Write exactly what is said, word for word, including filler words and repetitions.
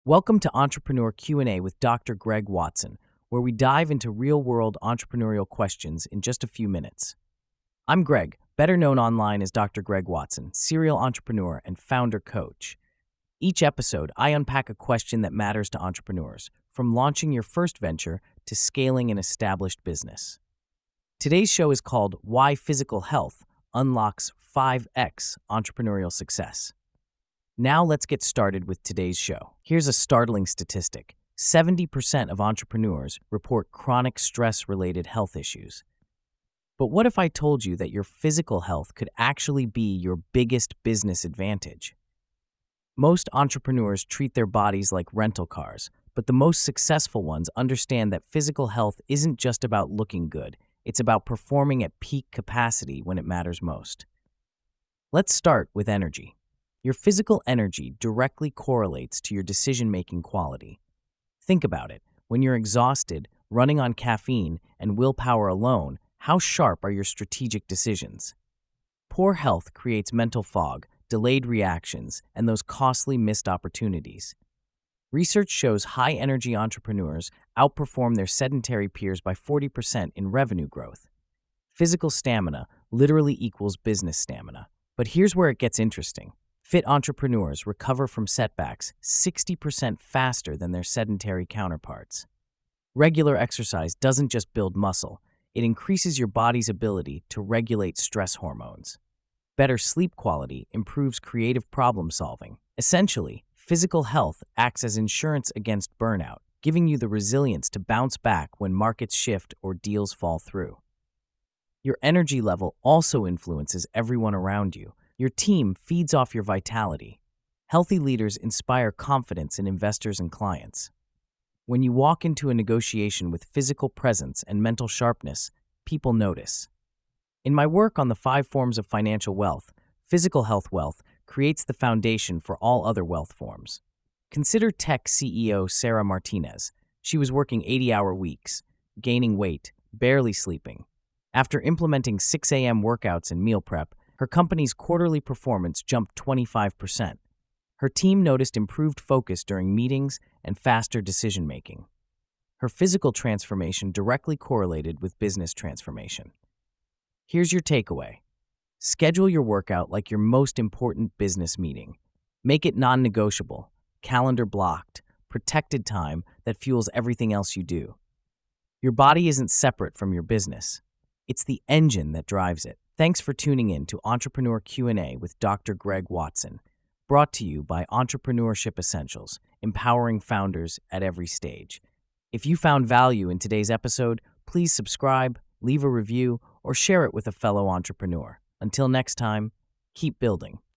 Welcome to Entrepreneur Q and A with Doctor Greg Watson, where we dive into real-world entrepreneurial questions in just a few minutes. I'm Greg, better known online as Doctor Greg Watson, serial entrepreneur and founder coach. Each episode, I unpack a question that matters to entrepreneurs, from launching your first venture to scaling an established business. Today's show is called Why Physical Health Unlocks five X Entrepreneurial Success. Now let's get started with today's show. Here's a startling statistic. seventy percent of entrepreneurs report chronic stress-related health issues. But what if I told you that your physical health could actually be your biggest business advantage? Most entrepreneurs treat their bodies like rental cars, but the most successful ones understand that physical health isn't just about looking good. It's about performing at peak capacity when it matters most. Let's start with energy. Your physical energy directly correlates to your decision-making quality. Think about it. When you're exhausted, running on caffeine and willpower alone, how sharp are your strategic decisions? Poor health creates mental fog, delayed reactions, and those costly missed opportunities. Research shows high-energy entrepreneurs outperform their sedentary peers by forty percent in revenue growth. Physical stamina literally equals business stamina. But here's where it gets interesting. Fit entrepreneurs recover from setbacks sixty percent faster than their sedentary counterparts. Regular exercise doesn't just build muscle, it increases your body's ability to regulate stress hormones. Better sleep quality improves creative problem solving. Essentially, physical health acts as insurance against burnout, giving you the resilience to bounce back when markets shift or deals fall through. Your energy level also influences everyone around you. Your team feeds off your vitality. Healthy leaders inspire confidence in investors and clients. When you walk into a negotiation with physical presence and mental sharpness, people notice. In my work on the five forms of financial wealth, physical health wealth creates the foundation for all other wealth forms. Consider tech C E O Sarah Martinez. She was working eighty-hour weeks, gaining weight, barely sleeping. After implementing six a m workouts and meal prep, her company's quarterly performance jumped twenty-five percent. Her team noticed improved focus during meetings and faster decision-making. Her physical transformation directly correlated with business transformation. Here's your takeaway. Schedule your workout like your most important business meeting. Make it non-negotiable, calendar blocked, protected time that fuels everything else you do. Your body isn't separate from your business. It's the engine that drives it. Thanks for tuning in to Entrepreneur Q and A with Doctor Greg Watson, brought to you by Entrepreneurship Essentials, empowering founders at every stage. If you found value in today's episode, please subscribe, leave a review, or share it with a fellow entrepreneur. Until next time, keep building.